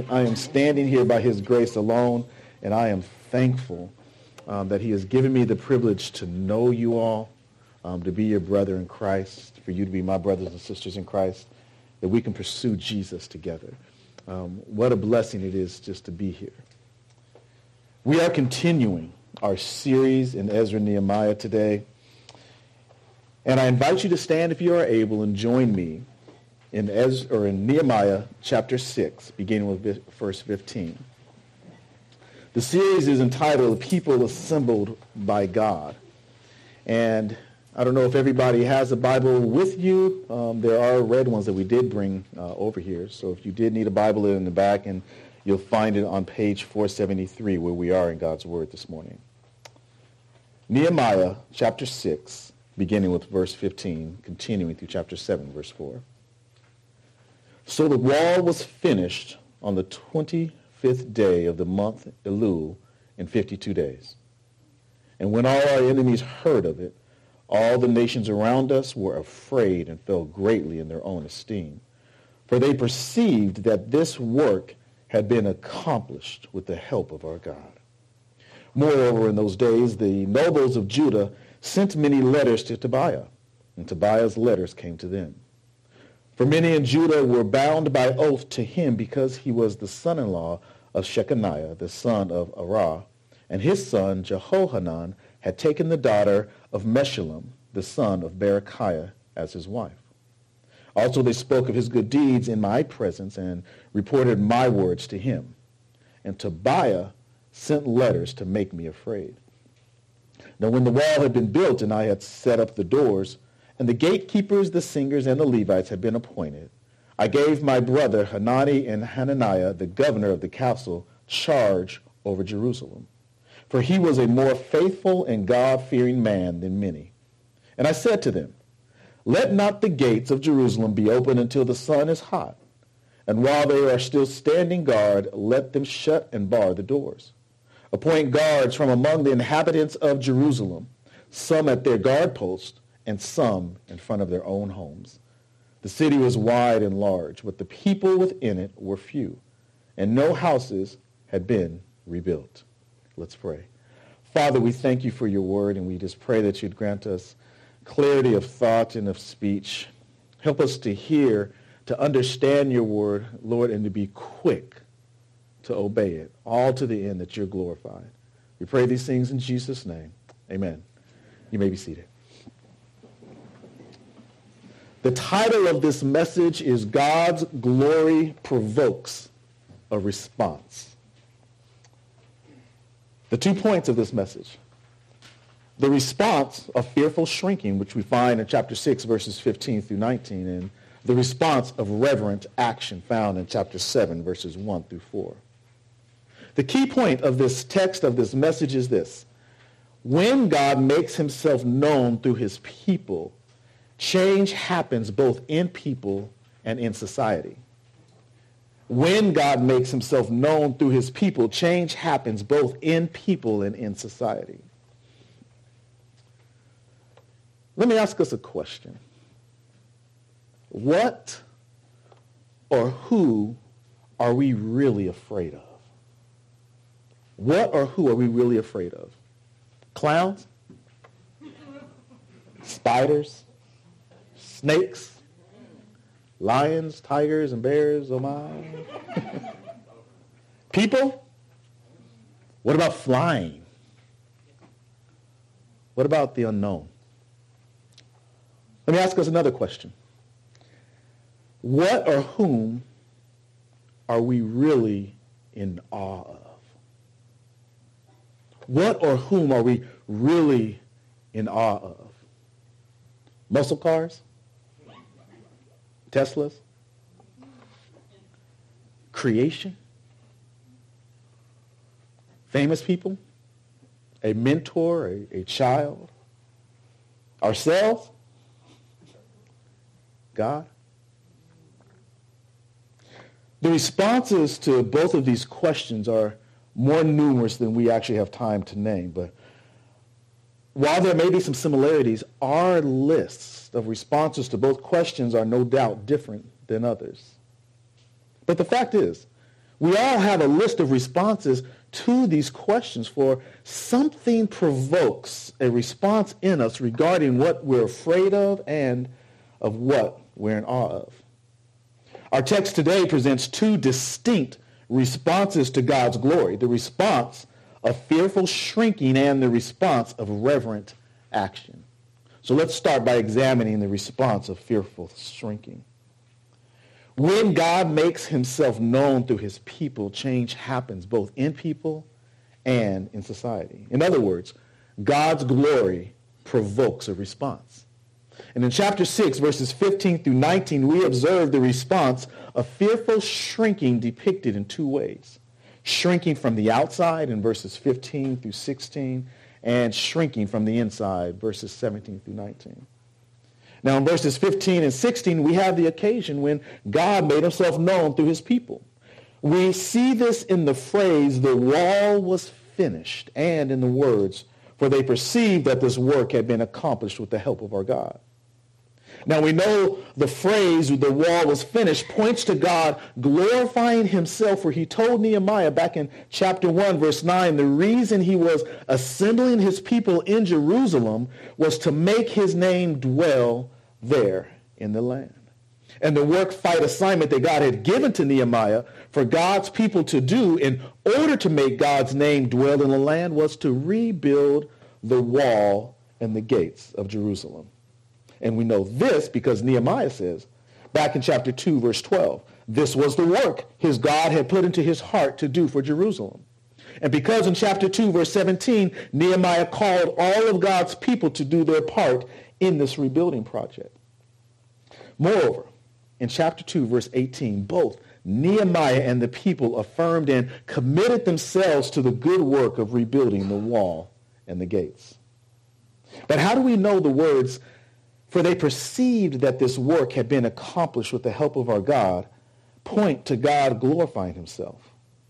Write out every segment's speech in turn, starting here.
I am standing here by his grace alone, and I am thankful that he has given me the privilege to know you all, to be your brother in Christ, for you to be my brothers and sisters in Christ, that we can pursue Jesus together. What a blessing it is just to be here. We are continuing our series in Ezra and Nehemiah today, and I invite you to stand if you are able and join me in Nehemiah chapter 6, beginning with verse 15. The series is entitled People Assembled by God. And I don't know if everybody has a Bible with you. There are red ones that we did bring over here. So if you did need a Bible, they're in the back, and you'll find it on page 473 where we are in God's Word this morning. Nehemiah chapter 6, beginning with verse 15, continuing through chapter 7, verse 4. So the wall was finished on the 25th day of the month Elul in 52 days. And when all our enemies heard of it, all the nations around us were afraid and fell greatly in their own esteem. For they perceived that this work had been accomplished with the help of our God. Moreover, in those days, the nobles of Judah sent many letters to Tobiah, and Tobiah's letters came to them. For many in Judah were bound by oath to him because he was the son-in-law of Shechaniah, the son of Arah, and his son Jehohanan had taken the daughter of Meshullam, the son of Berechiah, as his wife. Also they spoke of his good deeds in my presence and reported my words to him. And Tobiah sent letters to make me afraid. Now when the wall had been built and I had set up the doors, and the gatekeepers, the singers, and the Levites had been appointed, I gave my brother Hanani and Hananiah, the governor of the castle, charge over Jerusalem. For he was a more faithful and God-fearing man than many. And I said to them, let not the gates of Jerusalem be open until the sun is hot. And while they are still standing guard, let them shut and bar the doors. Appoint guards from among the inhabitants of Jerusalem, some at their guard posts, and some in front of their own homes. The city was wide and large, but the people within it were few, and no houses had been rebuilt. Let's pray. Father, we thank you for your word, and we just pray that you'd grant us clarity of thought and of speech. Help us to hear, to understand your word, Lord, and to be quick to obey it, all to the end that you're glorified. We pray these things in Jesus' name. Amen. You may be seated. The title of this message is God's Glory Provokes a Response. The 2 points of this message. The response of fearful shrinking, which we find in chapter 6, verses 15 through 19, and the response of reverent action found in chapter 7, verses 1 through 4. The key point of this text, of this message, is this. When God makes himself known through his people, change happens both in people and in society. When God makes himself known through his people, change happens both in people and in society. Let me ask us a question. What or who are we really afraid of? What or who are we really afraid of? Clowns? Spiders? Snakes? Lions, tigers, and bears? Oh my. People? What about flying? What about the unknown? Let me ask us another question. What or whom are we really in awe of? What or whom are we really in awe of? Muscle cars? Teslas? Creation? Famous people? A mentor? A child? Ourselves? God? The responses to both of these questions are more numerous than we actually have time to name, but while there may be some similarities, our lists of responses to both questions are no doubt different than others. But the fact is, We all have a list of responses to these questions, for something provokes a response in us regarding what we're afraid of and of what we're in awe of. Our text today presents two distinct responses to God's glory: the response of fearful shrinking and the response of reverent action. So let's start by examining the response of fearful shrinking. When God makes himself known through his people, change happens both in people and in society. In other words, God's glory provokes a response. And in chapter 6, verses 15 through 19, we observe the response of fearful shrinking depicted in two ways: shrinking from the outside in verses 15 through 16, and shrinking from the inside, verses 17 through 19. Now, in verses 15 and 16, we have the occasion when God made himself known through his people. We see this in the phrase, "the wall was finished," and in the words, "for they perceived that this work had been accomplished with the help of our God." Now, we know the phrase, "the wall was finished," points to God glorifying himself, for he told Nehemiah back in chapter 1, verse 9, the reason he was assembling his people in Jerusalem was to make his name dwell there in the land. And the work fight assignment that God had given to Nehemiah for God's people to do in order to make God's name dwell in the land was to rebuild the wall and the gates of Jerusalem. And we know this because Nehemiah says, back in chapter 2, verse 12, this was the work his God had put into his heart to do for Jerusalem. And because in chapter 2, verse 17, Nehemiah called all of God's people to do their part in this rebuilding project. Moreover, in chapter 2, verse 18, both Nehemiah and the people affirmed and committed themselves to the good work of rebuilding the wall and the gates. But how do we know the words, "for they perceived that this work had been accomplished with the help of our God," point to God glorifying himself?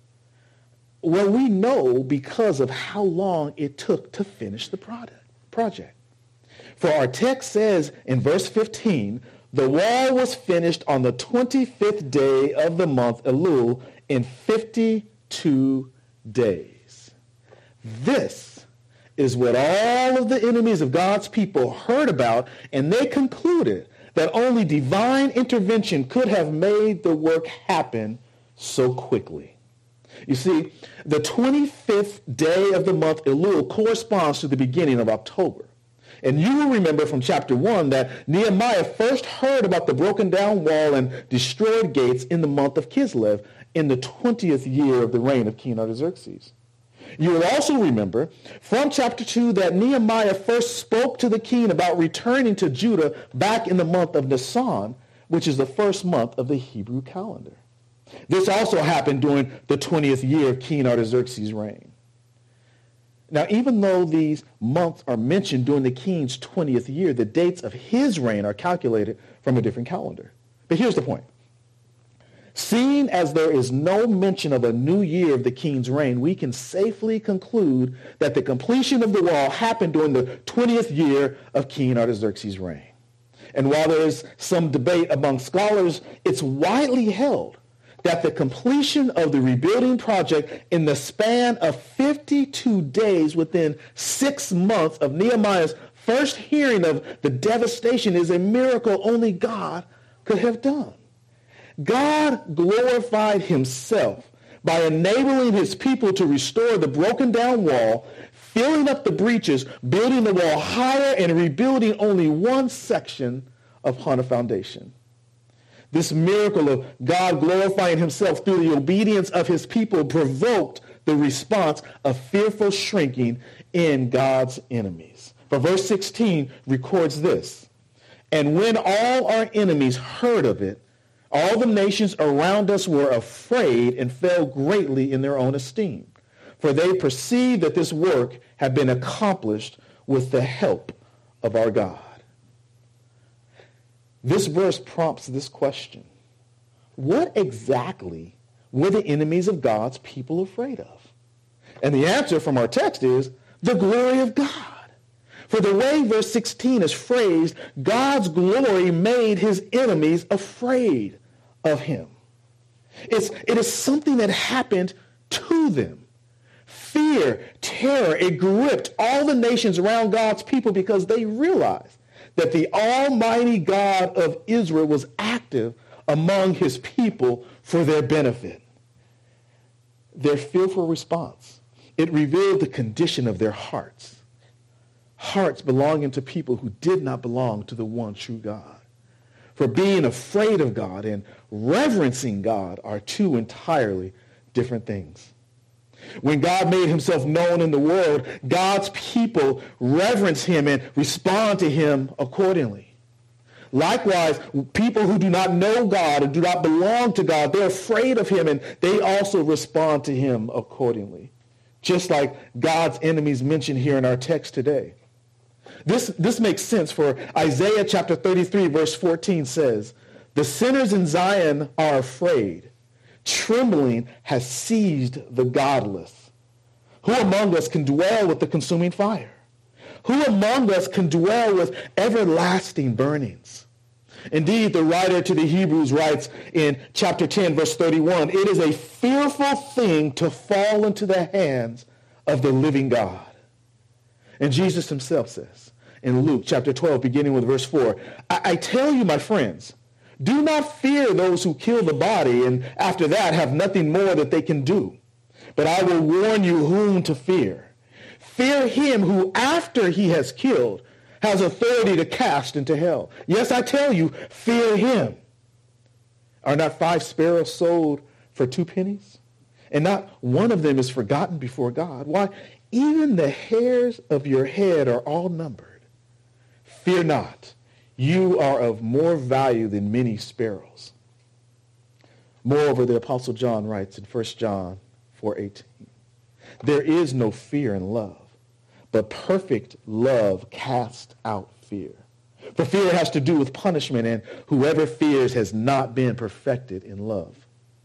Well, we know because of how long it took to finish the project. For our text says in verse 15, "the wall was finished on the 25th day of the month Elul in 52 days." This is what all of the enemies of God's people heard about, and they concluded that only divine intervention could have made the work happen so quickly. You see, the 25th day of the month Elul corresponds to the beginning of October. And you will remember from chapter 1 that Nehemiah first heard about the broken down wall and destroyed gates in the month of Kislev in the 20th year of the reign of King Artaxerxes. You will also remember from chapter 2 that Nehemiah first spoke to the king about returning to Judah back in the month of Nisan, which is the first month of the Hebrew calendar. This also happened during the 20th year of King Artaxerxes' reign. Now, even though these months are mentioned during the king's 20th year, the dates of his reign are calculated from a different calendar. But here's the point. Seeing as there is no mention of a new year of the king's reign, we can safely conclude that the completion of the wall happened during the 20th year of King Artaxerxes' reign. And while there is some debate among scholars, it's widely held that the completion of the rebuilding project in the span of 52 days within 6 months of Nehemiah's first hearing of the devastation is a miracle only God could have done. God glorified himself by enabling his people to restore the broken down wall, filling up the breaches, building the wall higher, and rebuilding only one section upon a foundation. This miracle of God glorifying himself through the obedience of his people provoked the response of fearful shrinking in God's enemies. For verse 16 records this, "And when all our enemies heard of it, all the nations around us were afraid and fell greatly in their own esteem, for they perceived that this work had been accomplished with the help of our God." This verse prompts this question: what exactly were the enemies of God's people afraid of? And the answer from our text is the glory of God. For the way verse 16 is phrased, God's glory made his enemies afraid of him. It is something that happened to them. Fear, terror, it gripped all the nations around God's people because they realized that the Almighty God of Israel was active among his people for their benefit. Their fearful response, it revealed the condition of their hearts. Hearts belonging to people who did not belong to the one true God. For being afraid of God and reverencing God are two entirely different things. When God made himself known in the world, God's people reverence him and respond to him accordingly. Likewise, people who do not know God and do not belong to God, they're afraid of him and they also respond to him accordingly. Just like God's enemies mentioned here in our text today. This makes sense, for Isaiah chapter 33 verse 14 says, "The sinners in Zion are afraid. Trembling has seized the godless. Who among us can dwell with the consuming fire? Who among us can dwell with everlasting burnings?" Indeed, the writer to the Hebrews writes in chapter 10, verse 31, "It is a fearful thing to fall into the hands of the living God." And Jesus himself says in Luke chapter 12, beginning with verse 4, I tell you, my friends, do not fear those who kill the body and after that have nothing more that they can do. But I will warn you whom to fear. Fear him who after he has killed has authority to cast into hell. Yes, I tell you, fear him. Are not 5 sparrows sold for 2 pennies? And not one of them is forgotten before God. Why, even the hairs of your head are all numbered. Fear not. You are of more value than many sparrows. Moreover, the Apostle John writes in 1 John 4:18, "There is no fear in love, but perfect love casts out fear. For fear has to do with punishment, and whoever fears has not been perfected in love."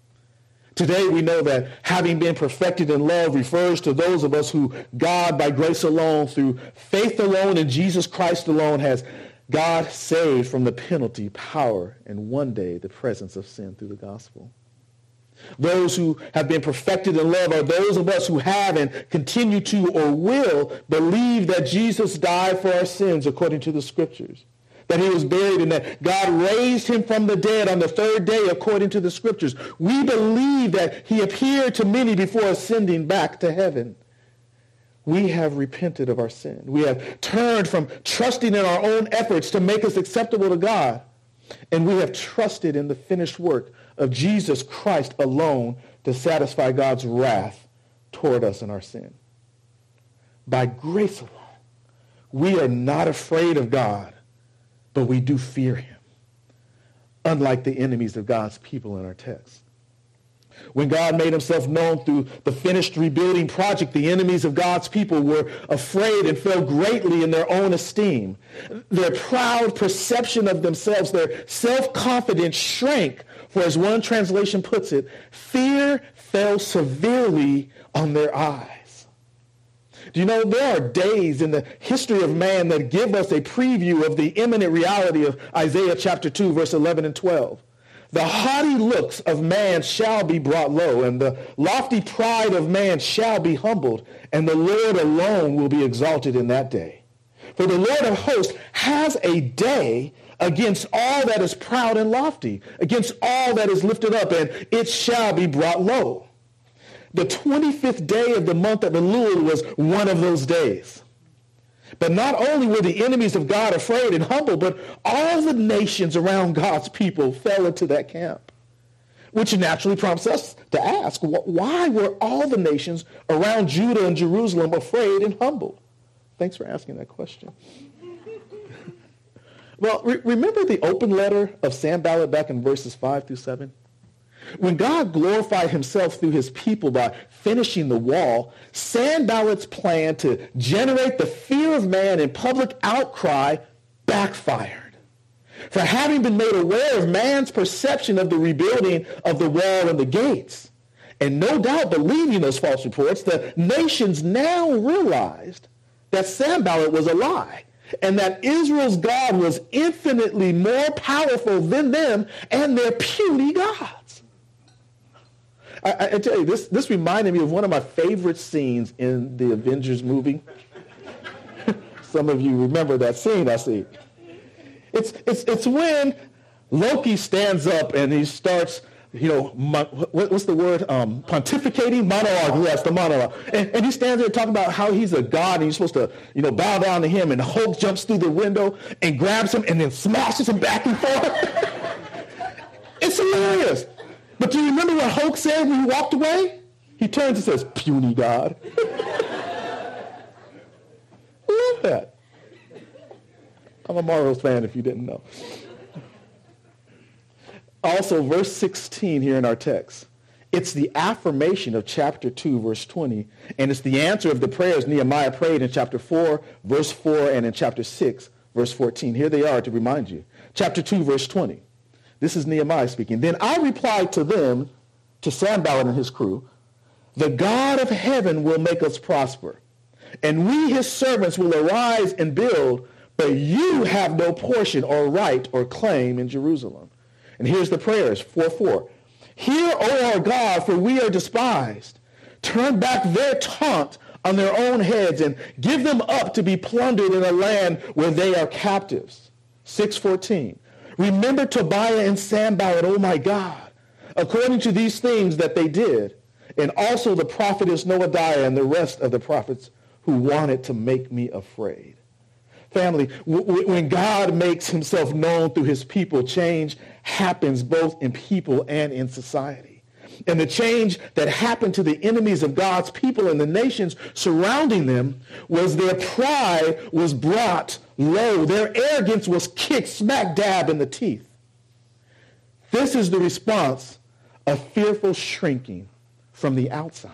Today we know that having been perfected in love refers to those of us who God, by grace alone, through faith alone in Jesus Christ alone, has God saved from the penalty, power, and one day the presence of sin through the gospel. Those who have been perfected in love are those of us who have and continue to or will believe that Jesus died for our sins according to the scriptures, that he was buried and that God raised him from the dead on the 3rd day according to the scriptures. We believe that he appeared to many before ascending back to heaven. We have repented of our sin. We have turned from trusting in our own efforts to make us acceptable to God. And we have trusted in the finished work of Jesus Christ alone to satisfy God's wrath toward us in our sin. By grace alone, we are not afraid of God, but we do fear him, unlike the enemies of God's people in our text. When God made himself known through the finished rebuilding project, the enemies of God's people were afraid and fell greatly in their own esteem. Their proud perception of themselves, their self-confidence shrank, for as one translation puts it, fear fell severely on their eyes. Do you know there are days in the history of man that give us a preview of the imminent reality of Isaiah chapter 2, verse 11 and 12. The haughty looks of man shall be brought low, and the lofty pride of man shall be humbled, and the Lord alone will be exalted in that day. For the Lord of hosts has a day against all that is proud and lofty, against all that is lifted up, and it shall be brought low. The 25th day of the month of Elul was one of those days. But not only were the enemies of God afraid and humble, but all the nations around God's people fell into that camp. Which naturally prompts us to ask, why were all the nations around Judah and Jerusalem afraid and humbled? Thanks for asking that question. Well, remember the open letter of Sanballat back in verses 5 through 7? When God glorified himself through his people by finishing the wall, Sanballat's plan to generate the fear of man and public outcry backfired. For having been made aware of man's perception of the rebuilding of the wall and the gates, and no doubt believing those false reports, the nations now realized that Sanballat was a lie, and that Israel's God was infinitely more powerful than them and their puny gods. I tell you, this reminded me of one of my favorite scenes in the Avengers movie. Some of you remember that scene, I see. It's when Loki stands up and he starts, what's the word? Pontificating? Monologue, yes, the monologue. And he stands there talking about how he's a god and you're supposed to, bow down to him. And Hulk jumps through the window and grabs him and then smashes him back and forth. It's hilarious. But do you remember what Hulk said when he walked away? He turns and says, "Puny God." I love that. I'm a Marvel's fan if you didn't know. Also, verse 16 here in our text. It's the affirmation of chapter 2, verse 20, and it's the answer of the prayers Nehemiah prayed in chapter 4, verse 4, and in chapter 6, verse 14. Here they are to remind you. Chapter 2, verse 20. This is Nehemiah speaking. Then I replied to them, to Sanballat and his crew, "The God of heaven will make us prosper, and we, his servants, will arise and build, but you have no portion or right or claim in Jerusalem." And here's the prayers, 4:4. "Hear, O our God, for we are despised. Turn back their taunt on their own heads and give them up to be plundered in a land where they are captives." 6:14. "Remember Tobiah and Sanballat, O my God, according to these things that they did, and also the prophetess Noadiah and the rest of the prophets who wanted to make me afraid." Family, when God makes himself known through his people, change happens both in people and in society. And the change that happened to the enemies of God's people and the nations surrounding them was their pride was brought low. Their arrogance was kicked smack dab in the teeth. This is the response of fearful shrinking from the outside.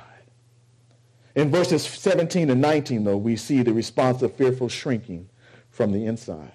In verses 17 and 19, though, we see the response of fearful shrinking from the inside.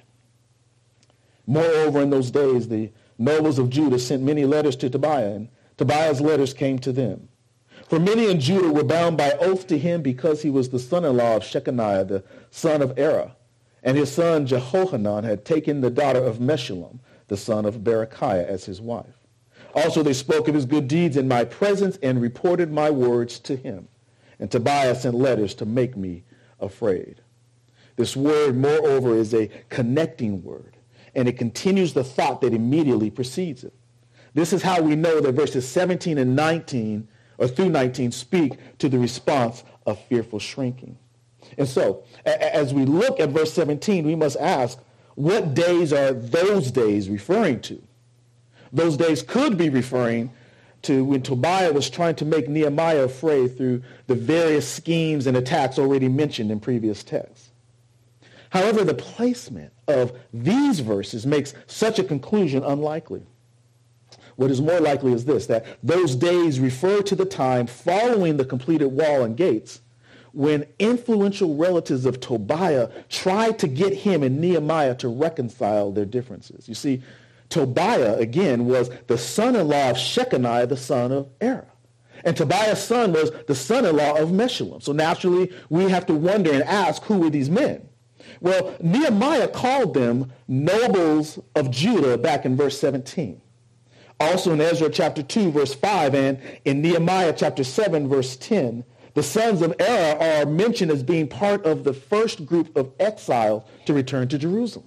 "Moreover, in those days, the nobles of Judah sent many letters to Tobiah, and Tobiah's letters came to them. For many in Judah were bound by oath to him because he was the son-in-law of Shechaniah, the son of Erah, and his son Jehohanan had taken the daughter of Meshullam, the son of Berechiah, as his wife. Also they spoke of his good deeds in my presence and reported my words to him. And Tobiah sent letters to make me afraid." This word, moreover, is a connecting word, and it continues the thought that immediately precedes it. This is how we know that verses 17 and 19, or through 19, speak to the response of fearful shrinking. And so, as we look at verse 17, we must ask, what days are those days referring to? Those days could be referring to when Tobiah was trying to make Nehemiah afraid through the various schemes and attacks already mentioned in previous texts. However, the placement of these verses makes such a conclusion unlikely. What is more likely is this, that those days refer to the time following the completed wall and gates when influential relatives of Tobiah tried to get him and Nehemiah to reconcile their differences. You see, Tobiah, again, was the son-in-law of Shechaniah, the son of Erah. And Tobiah's son was the son-in-law of Meshullam. So naturally, we have to wonder and ask, who were these men? Well, Nehemiah called them nobles of Judah back in verse 17. Also in Ezra chapter 2, verse 5, and in Nehemiah chapter 7, verse 10, the sons of Erah are mentioned as being part of the first group of exiles to return to Jerusalem.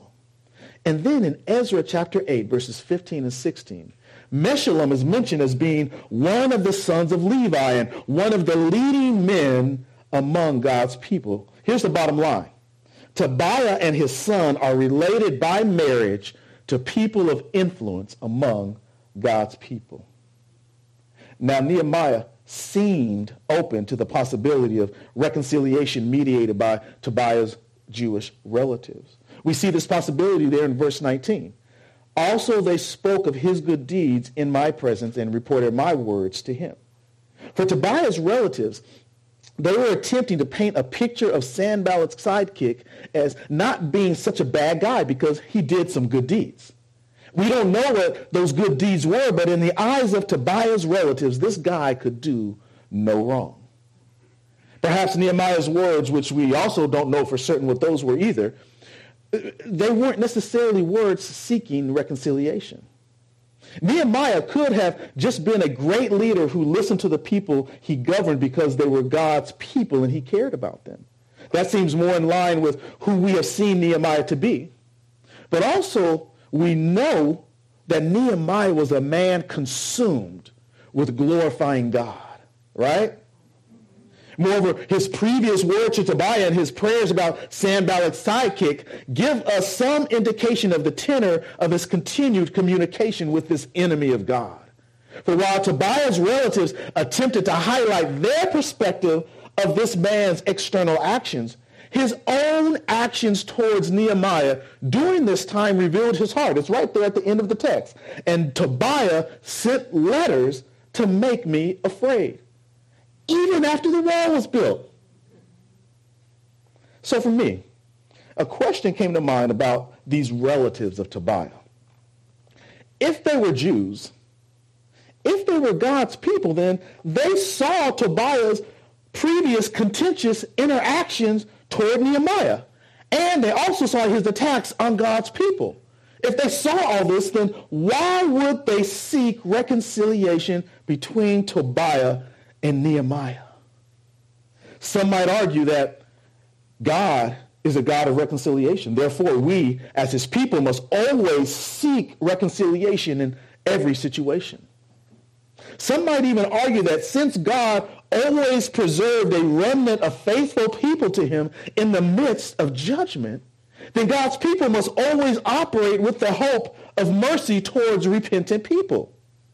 And then in Ezra chapter 8, verses 15 and 16, Meshullam is mentioned as being one of the sons of Levi and one of the leading men among God's people. Here's the bottom line. Tobiah and his son are related by marriage to people of influence among God's people. Now, Nehemiah seemed open to the possibility of reconciliation mediated by Tobiah's Jewish relatives. We see this possibility there in verse 19. Also, they spoke of his good deeds in my presence and reported my words to him. For Tobiah's relatives, they were attempting to paint a picture of Sanballat's sidekick as not being such a bad guy because he did some good deeds. We don't know what those good deeds were, but in the eyes of Tobiah's relatives, this guy could do no wrong. Perhaps Nehemiah's words, which we also don't know for certain what those were either, they weren't necessarily words seeking reconciliation. Nehemiah could have just been a great leader who listened to the people he governed because they were God's people and he cared about them. That seems more in line with who we have seen Nehemiah to be. But also, we know that Nehemiah was a man consumed with glorifying God, right? Moreover, his previous words to Tobiah and his prayers about Sanballat's sidekick give us some indication of the tenor of his continued communication with this enemy of God. For while Tobiah's relatives attempted to highlight their perspective of this man's external actions, his own actions towards Nehemiah during this time revealed his heart. It's right there at the end of the text. And Tobiah sent letters to make me afraid, even after the wall was built. So for me, a question came to mind about these relatives of Tobiah. If they were Jews, if they were God's people, then they saw Tobiah's previous contentious interactions toward Nehemiah. And they also saw his attacks on God's people. If they saw all this, then why would they seek reconciliation between Tobiah and Nehemiah? Some might argue that God is a God of reconciliation. Therefore, we, as his people, must always seek reconciliation in every situation. Some might even argue that since God always preserved a remnant of faithful people to him in the midst of judgment, then God's people must always operate with the hope of mercy towards repentant people.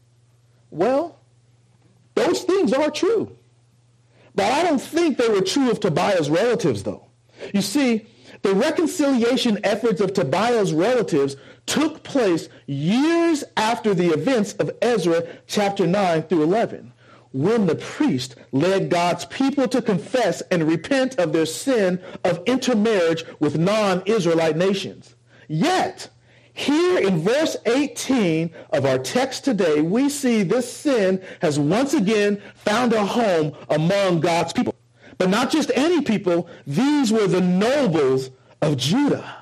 Well, those things are true. But I don't think they were true of Tobiah's relatives, though. You see, the reconciliation efforts of Tobiah's relatives took place years after the events of Ezra chapter 9 through 11, when the priest led God's people to confess and repent of their sin of intermarriage with non-Israelite nations. Yet, here in verse 18 of our text today, we see this sin has once again found a home among God's people. But not just any people, these were the nobles of Judah.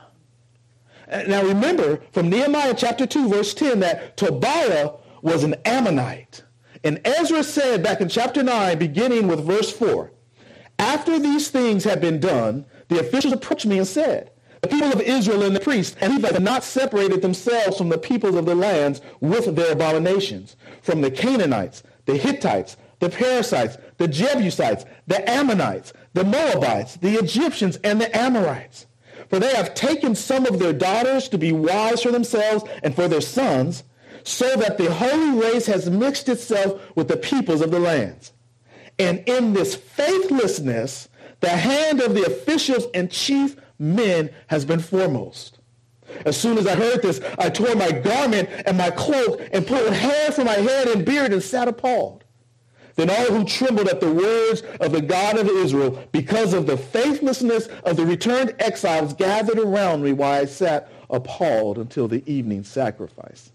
Now remember, from Nehemiah chapter 2, verse 10, that Tobiah was an Ammonite. And Ezra said back in chapter 9, beginning with verse 4, after these things had been done, the officials approached me and said, the people of Israel and the priests and Levites have not separated themselves from the peoples of the lands with their abominations, from the Canaanites, the Hittites, the Perizzites, the Jebusites, the Ammonites, the Moabites, the Egyptians, and the Amorites. For they have taken some of their daughters to be wives for themselves and for their sons, so that the holy race has mixed itself with the peoples of the lands. And in this faithlessness, the hand of the officials and chief men has been foremost. As soon as I heard this, I tore my garment and my cloak and pulled hair from my head and beard and sat appalled. Then all who trembled at the words of the God of Israel because of the faithlessness of the returned exiles gathered around me while I sat appalled until the evening sacrifice.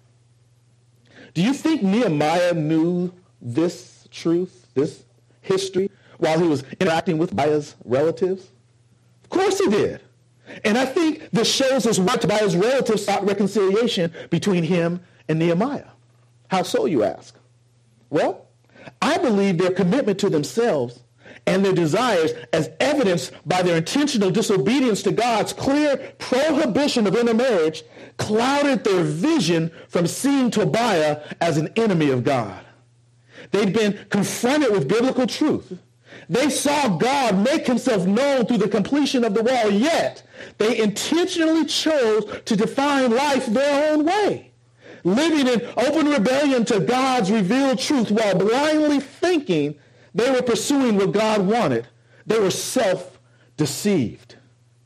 Do you think Nehemiah knew this truth, this history, while he was interacting with Tobiah's relatives? Of course he did. And I think this shows us why Tobiah's relatives sought reconciliation between him and Nehemiah. How so, you ask? Well, I believe their commitment to themselves and their desires, as evidenced by their intentional disobedience to God's clear prohibition of intermarriage, clouded their vision from seeing Tobiah as an enemy of God. They'd been confronted with biblical truth. They saw God make himself known through the completion of the wall, yet they intentionally chose to define life their own way, living in open rebellion to God's revealed truth while blindly thinking they were pursuing what God wanted. They were self-deceived.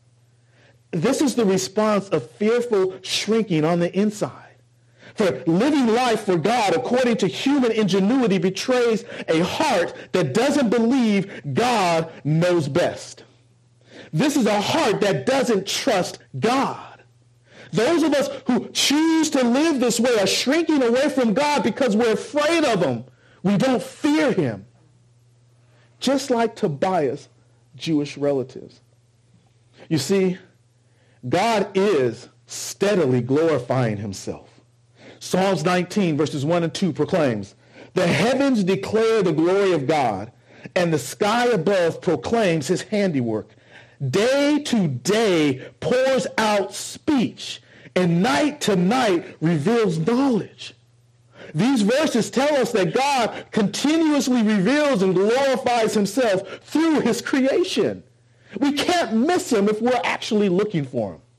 This is the response of fearful shrinking on the inside. For living life for God according to human ingenuity betrays a heart that doesn't believe God knows best. This is a heart that doesn't trust God. Those of us who choose to live this way are shrinking away from God because we're afraid of him. We don't fear him. Just like Tobiah's Jewish relatives. You see, God is steadily glorifying himself. Psalms 19, verses 1 and 2 proclaims, "The heavens declare the glory of God, and the sky above proclaims his handiwork. Day to day pours out speech, and night to night reveals knowledge." These verses tell us that God continuously reveals and glorifies himself through his creation. We can't miss him if we're actually looking for him.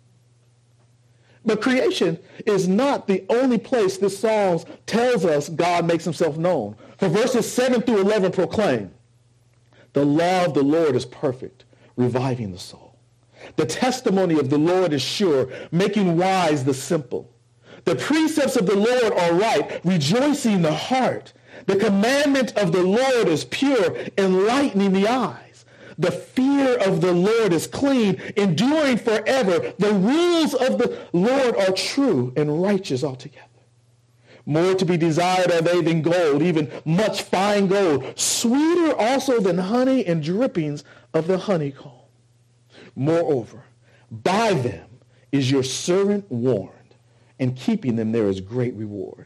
But creation is not the only place this psalm tells us God makes himself known. For verses 7 through 11 proclaim, "The law of the Lord is perfect, reviving the soul. The testimony of the Lord is sure, making wise the simple. The precepts of the Lord are right, rejoicing the heart. The commandment of the Lord is pure, enlightening the eyes. The fear of the Lord is clean, enduring forever. The rules of the Lord are true and righteous altogether. More to be desired are they than gold, even much fine gold, sweeter also than honey and drippings of the honeycomb. Moreover, by them is your servant warned, and keeping them there is great reward."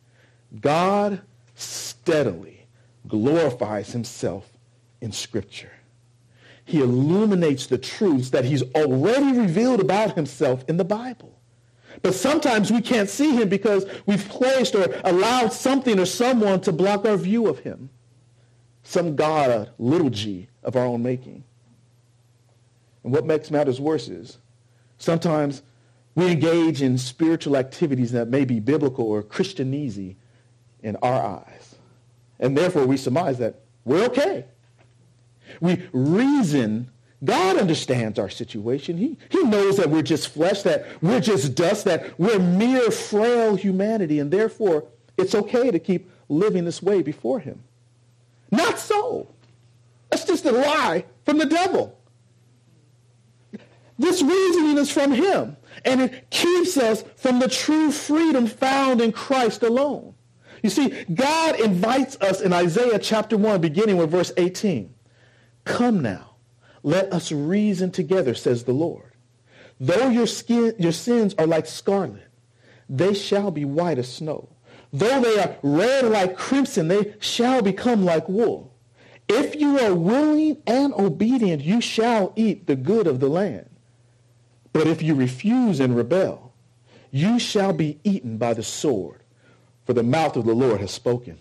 God steadily glorifies himself in Scripture. He illuminates the truths that he's already revealed about himself in the Bible. But sometimes we can't see him because we've placed or allowed something or someone to block our view of him. Some God, little g, of our own making. And what makes matters worse is sometimes we engage in spiritual activities that may be biblical or Christianese in our eyes. And therefore we surmise that we're okay. We reason God understands our situation. He knows that we're just flesh, that we're just dust, that we're mere frail humanity, and therefore it's okay to keep living this way before him. Not so. That's just a lie from the devil. This reasoning is from him, and it keeps us from the true freedom found in Christ alone. You see, God invites us in Isaiah chapter 1, beginning with verse 18. "Come now, let us reason together, says the Lord. Though your sins are like scarlet, they shall be white as snow. Though they are red like crimson, they shall become like wool. If you are willing and obedient, you shall eat the good of the land. But if you refuse and rebel, you shall be eaten by the sword, for the mouth of the Lord has spoken."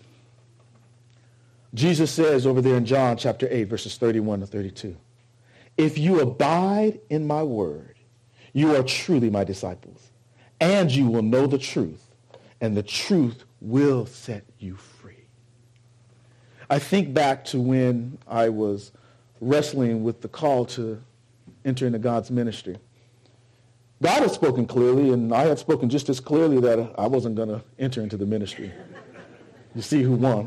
Jesus says over there in John chapter 8, verses 31 to 32, "If you abide in my word, you are truly my disciples, and you will know the truth, and the truth will set you free." I think back to when I was wrestling with the call to enter into God's ministry. God had spoken clearly, and I had spoken just as clearly that I wasn't going to enter into the ministry. You see who won.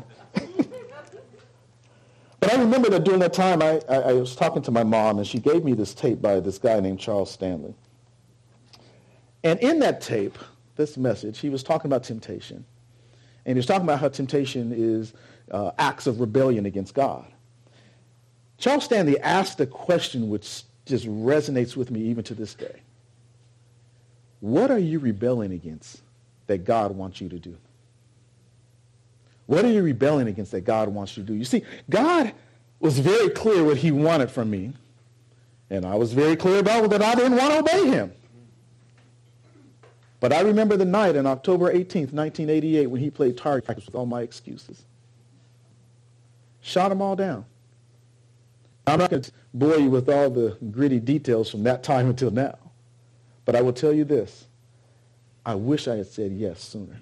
But I remember that during that time, I was talking to my mom, and she gave me this tape by this guy named Charles Stanley. And in that tape, this message, he was talking about temptation. And he was talking about how temptation is acts of rebellion against God. Charles Stanley asked a question which just resonates with me even to this day. What are you rebelling against that God wants you to do? What are you rebelling against that God wants you to do? You see, God was very clear what he wanted from me, and I was very clear about that I didn't want to obey him. But I remember the night on October 18th, 1988, when he played target practice with all my excuses. Shot them all down. I'm not going to bore you with all the gritty details from that time until now. But I will tell you this. I wish I had said yes sooner.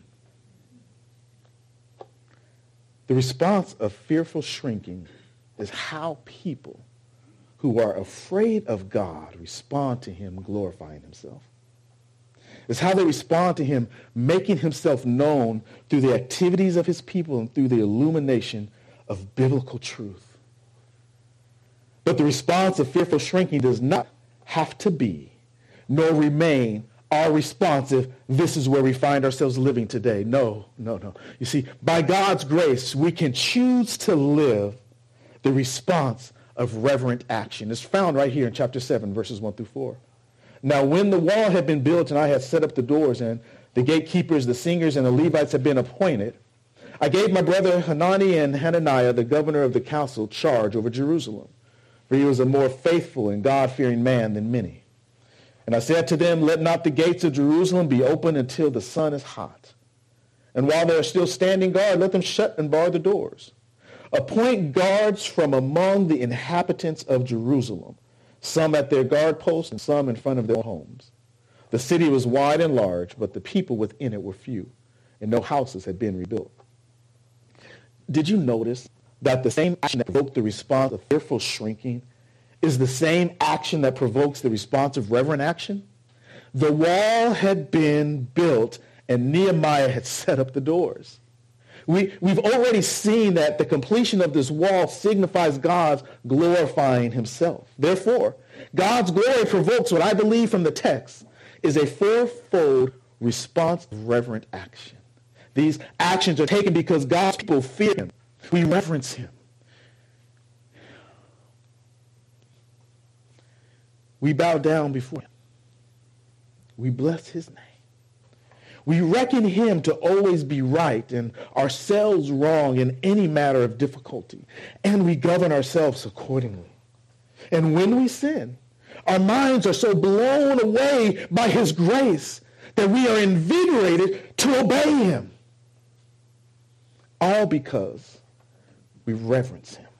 The response of fearful shrinking is how people who are afraid of God respond to him glorifying himself. It's how they respond to him making himself known through the activities of his people and through the illumination of biblical truth. But the response of fearful shrinking does not have to be nor remain our response if this is where we find ourselves living today. No. You see, by God's grace, we can choose to live the response of reverent action. It's found right here in chapter 7, verses 1 through 4. Now, when the wall had been built and I had set up the doors and The gatekeepers, the singers, and the Levites have been appointed. I gave my brother Hanani and Hananiah, the governor of the council, charge over Jerusalem, for he was a more faithful and God-fearing man than many. And I said to them, let not the gates of Jerusalem be open until the sun is hot. And while they are still standing guard, let them shut and bar the doors. Appoint guards from among the inhabitants of Jerusalem, some at their guard posts and some in front of their homes. The city was wide and large, but the people within it were few, and no houses had been rebuilt. Did you notice that the same action that provoked the response of fearful shrinking is the same action that provokes the response of reverent action? The wall had been built, and Nehemiah had set up the doors. We've already seen that the completion of this wall signifies God's glorifying himself. Therefore, God's glory provokes what I believe from the text is a fourfold response of reverent action. These actions are taken because God's people fear him. We reverence him. We bow down before him. We bless his name. We reckon him to always be right and ourselves wrong in any matter of difficulty, and we govern ourselves accordingly. And when we sin, our minds are so blown away by his grace that we are invigorated to obey him. All because we reverence him.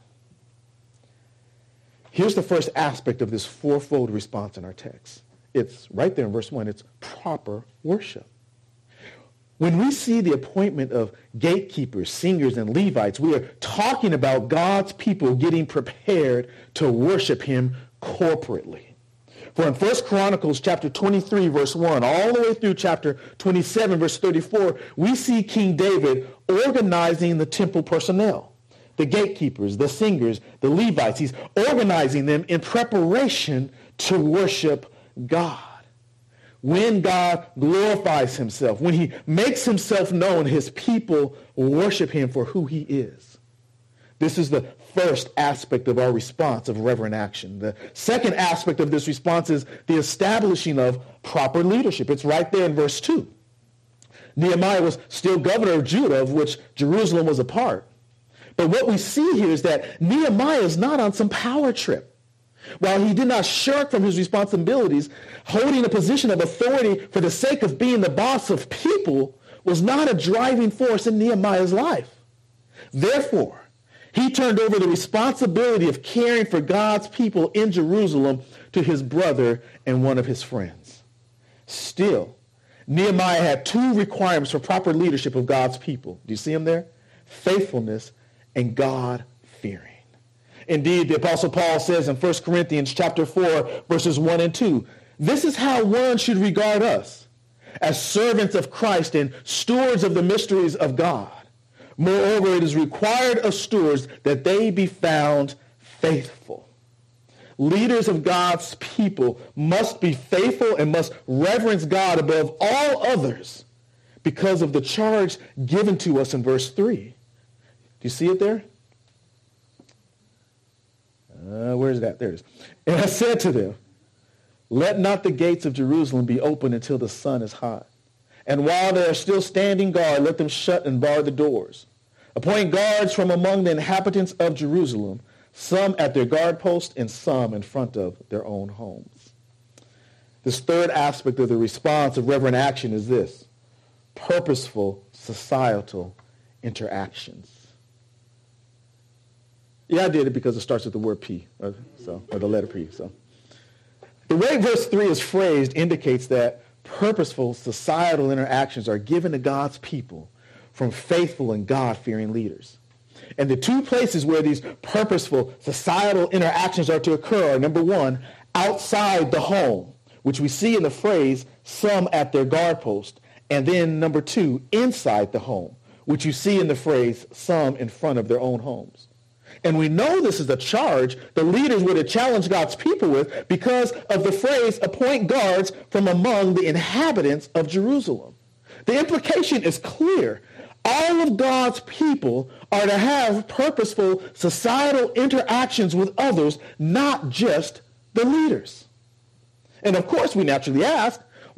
Here's the first aspect of this fourfold response in our text. It's right there in verse 1. It's proper worship. When we see the appointment of gatekeepers, singers, and Levites, we are talking about God's people getting prepared to worship him corporately. For in 1 Chronicles chapter 23, verse 1, all the way through chapter 27, verse 34, we see King David organizing the temple personnel, the gatekeepers, the singers, the Levites. He's organizing them in preparation to worship God. When God glorifies himself, when he makes himself known, his people worship him for who he is. This is the first aspect of our response of reverent action. The second aspect of this response is the establishing of proper leadership. It's right there in verse 2. Nehemiah was still governor of Judah, of which Jerusalem was a part. But what we see here is that Nehemiah is not on some power trip. While he did not shirk from his responsibilities, holding a position of authority for the sake of being the boss of people was not a driving force in Nehemiah's life. Therefore, he turned over the responsibility of caring for God's people in Jerusalem to his brother and one of his friends. Still, Nehemiah had two requirements for proper leadership of God's people. Do you see them there? Faithfulness and God-fearing. Indeed, the Apostle Paul says in 1 Corinthians chapter 4, verses 1 and 2, this is how one should regard us, as servants of Christ and stewards of the mysteries of God. Moreover, it is required of stewards that they be found faithful. Leaders of God's people must be faithful and must reverence God above all others because of the charge given to us in verse 3. Do you see it there? Where is that? There it is. And I said to them, let not the gates of Jerusalem be open until the sun is hot. And while they are still standing guard, let them shut and bar the doors. Appoint guards from among the inhabitants of Jerusalem, some at their guard post and some in front of their own homes. This third aspect of the response of reverent action is this: purposeful societal interactions. Yeah, I did it because it starts with the word P, or the letter P. So, the way verse 3 is phrased indicates that purposeful societal interactions are given to God's people from faithful and God-fearing leaders. And the two places where these purposeful societal interactions are to occur are, number one, outside the home, which we see in the phrase, some at their guard post, and then number two, inside the home, which you see in the phrase, some in front of their own homes. And we know this is a charge the leaders would have challenged God's people with because of the phrase, appoint guards from among the inhabitants of Jerusalem. The implication is clear. All of God's people are to have purposeful societal interactions with others, not just the leaders. And of course, we naturally ask,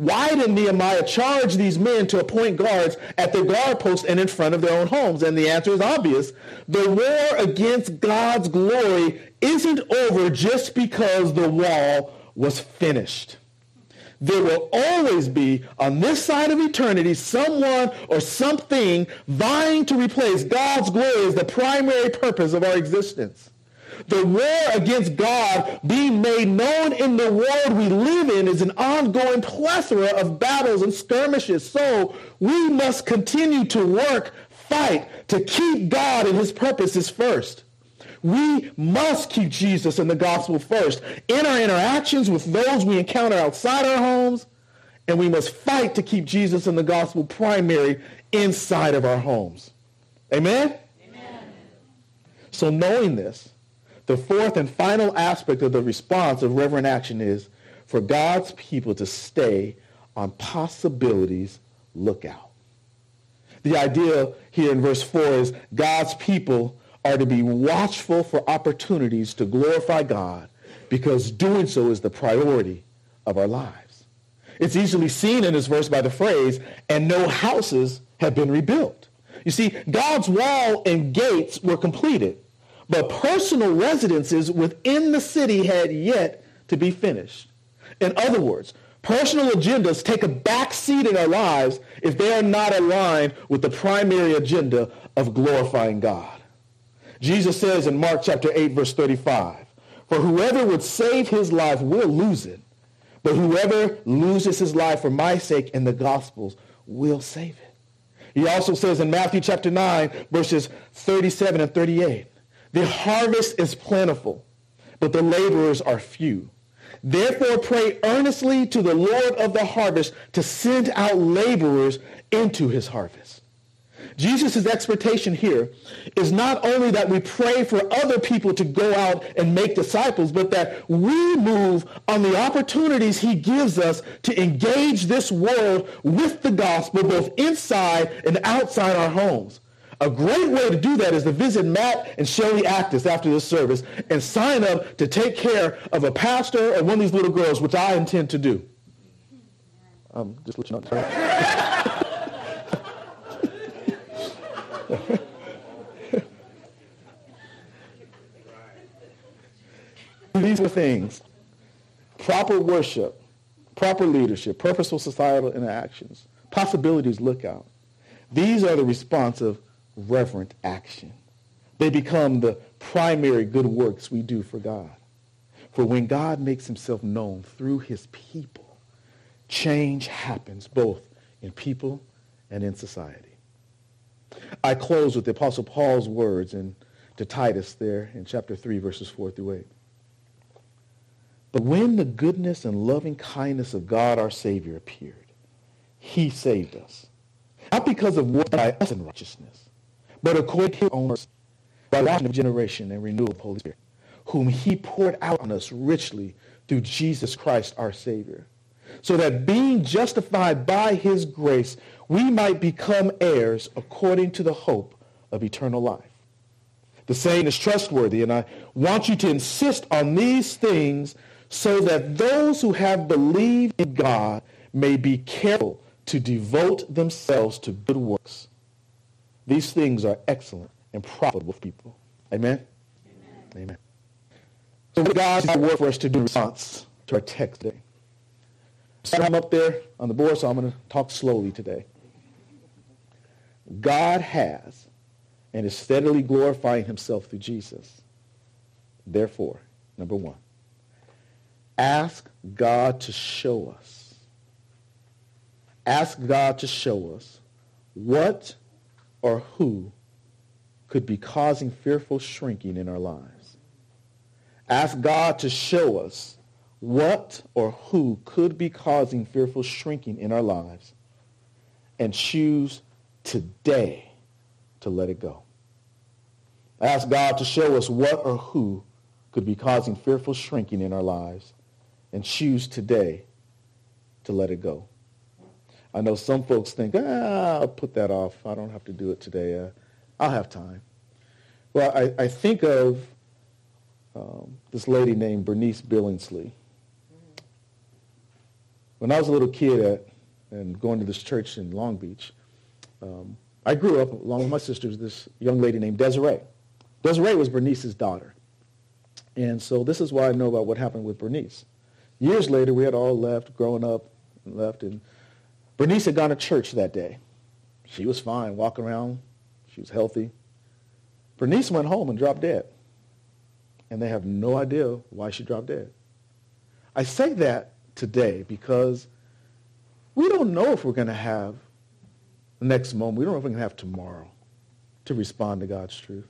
Why did Nehemiah charge these men to appoint guards at their guard posts and in front of their own homes? And the answer is obvious. The war against God's glory isn't over just because the wall was finished. There will always be, on this side of eternity, someone or something vying to replace God's glory as the primary purpose of our existence. The war against God being made known in the world we live in is an ongoing plethora of battles and skirmishes. So we must continue to work, fight, to keep God and his purposes first. We must keep Jesus and the gospel first in our interactions with those we encounter outside our homes, and we must fight to keep Jesus and the gospel primary inside of our homes. Amen? Amen. So knowing this, the fourth and final aspect of the response of reverent action is for God's people to stay on possibilities lookout. The idea here in verse 4 is God's people are to be watchful for opportunities to glorify God because doing so is the priority of our lives. It's easily seen in this verse by the phrase, and no houses have been rebuilt. You see, God's wall and gates were completed, but personal residences within the city had yet to be finished. In other words, personal agendas take a back seat in our lives if they are not aligned with the primary agenda of glorifying God. Jesus says in Mark chapter 8, verse 35, "For whoever would save his life will lose it, but whoever loses his life for my sake and the gospel's will save it." He also says in Matthew chapter 9, verses 37 and 38, "The harvest is plentiful, but the laborers are few. Therefore pray earnestly to the Lord of the harvest to send out laborers into his harvest." Jesus' expectation here is not only that we pray for other people to go out and make disciples, but that we move on the opportunities he gives us to engage this world with the gospel both inside and outside our homes. A great way to do that is to visit Matt and Shelly Actis after this service and sign up to take care of a pastor or one of these little girls, which I intend to do. Just let you know. These are things: proper worship, proper leadership, purposeful societal interactions, possibilities lookout. These are the response of reverent action. They become the primary good works we do for God. For when God makes himself known through his people, change happens both in people and in society. I close with the Apostle Paul's words to Titus there in chapter 3, verses 4 through 8. "But when the goodness and loving kindness of God our Savior appeared, he saved us, not because of works by us in righteousness, but according to his own mercy, by the adoption of generation and renewal of the Holy Spirit, whom he poured out on us richly through Jesus Christ our Savior, so that being justified by his grace, we might become heirs according to the hope of eternal life." The saying is trustworthy, and I want you to insist on these things so that those who have believed in God may be careful to devote themselves to good works. These things are excellent and profitable for people. Amen? Amen. Amen. So what God's work for us to do in response to our text today? I'm up there on the board, so I'm going to talk slowly today. God has and is steadily glorifying himself through Jesus. Therefore, number one, ask God to show us. Ask God to show us what or who could be causing fearful shrinking in our lives. Ask God to show us what or who could be causing fearful shrinking in our lives, and choose today to let it go. Ask God to show us what or who could be causing fearful shrinking in our lives, and choose today to let it go. I know some folks think, I'll put that off. I don't have to do it today. I'll have time. Well, I think of this lady named Bernice Billingsley. When I was a little kid and going to this church in Long Beach, I grew up along with my sisters, this young lady named Desiree. Desiree was Bernice's daughter. And so this is why I know about what happened with Bernice. Years later, we had all left, grown up, and left, and Bernice had gone to church that day. She was fine, walking around. She was healthy. Bernice went home and dropped dead. And they have no idea why she dropped dead. I say that today because we don't know if we're going to have the next moment. We don't know if we're going to have tomorrow to respond to God's truth.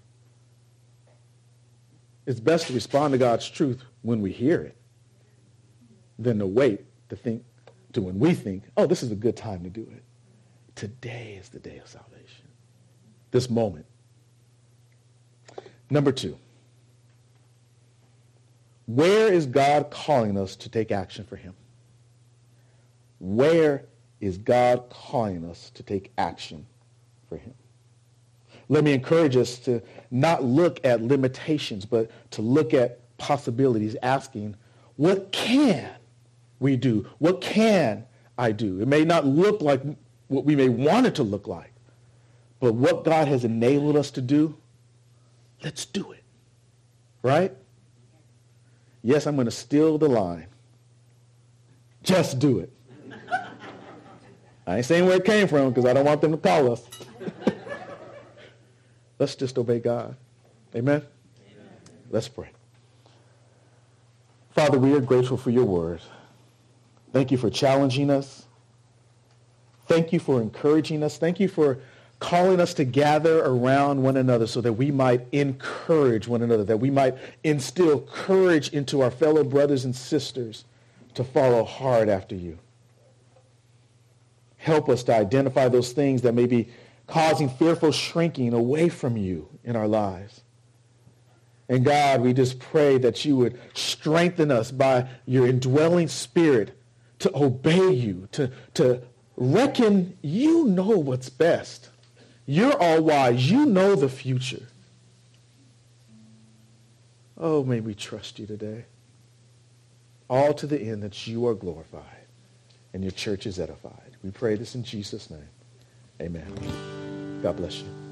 It's best to respond to God's truth when we hear it than to wait to when we think, oh, this is a good time to do it. Today is the day of salvation. This moment. Number 2. Where is God calling us to take action for him? Where is God calling us to take action for him? Let me encourage us to not look at limitations, but to look at possibilities, asking, what can we do? What can I do? It may not look like what we may want it to look like, but what God has enabled us to do, let's do it. Right? Yes, I'm going to steal the line. Just do it. I ain't saying where it came from because I don't want them to call us. Let's just obey God. Amen? Amen? Let's pray. Father, we are grateful for your word. Thank you for challenging us. Thank you for encouraging us. Thank you for calling us to gather around one another so that we might encourage one another, that we might instill courage into our fellow brothers and sisters to follow hard after you. Help us to identify those things that may be causing fearful shrinking away from you in our lives. And God, we just pray that you would strengthen us by your indwelling spirit to obey you, to reckon you know what's best. You're all wise. You know the future. Oh, may we trust you today. All to the end that you are glorified and your church is edified. We pray this in Jesus' name. Amen. God bless you.